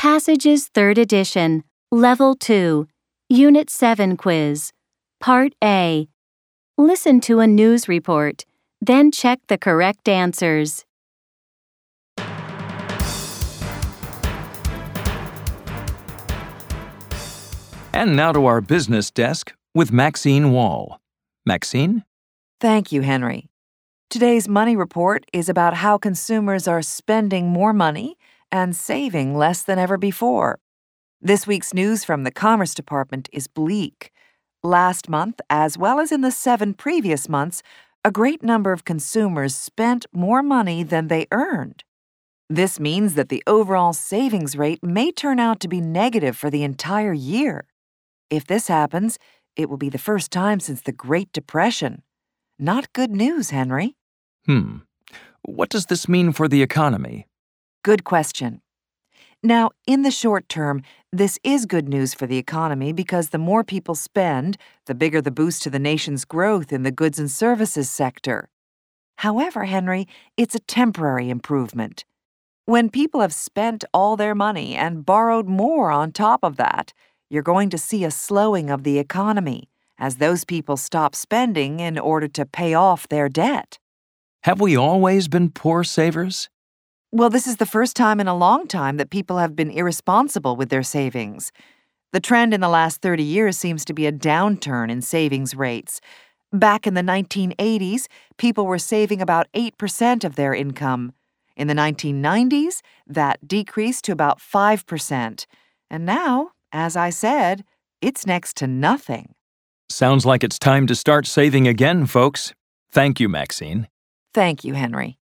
Passages 3rd Edition, Level 2, Unit 7 Quiz, Part A. Listen to a news report, then check the correct answers. And now to our business desk with Maxine Wall. Maxine? Thank you, Henry. Today's money report is about how consumers are spending more money and saving less than ever before. This week's news from the Commerce Department is bleak. Last month, as well as in the 7 previous months, a great number of consumers spent more money than they earned. This means that the overall savings rate may turn out to be negative for the entire year. If this happens, it will be the first time since the Great Depression. Not good news, Henry. What does this mean for the economy? Good question. Now, in the short term, this is good news for the economy because the more people spend, the bigger the boost to the nation's growth in the goods and services sector. However, Henry, it's a temporary improvement. When people have spent all their money and borrowed more on top of that, you're going to see a slowing of the economy as those people stop spending in order to pay off their debt. Have we always been poor savers? Well, this is the first time in a long time that people have been irresponsible with their savings. The trend in the last 30 years seems to be a downturn in savings rates. Back in the 1980s, people were saving about 8% of their income. In the 1990s, that decreased to about 5%. And now, as I said, it's next to nothing. Sounds like it's time to start saving again, folks. Thank you, Maxine. Thank you, Henry.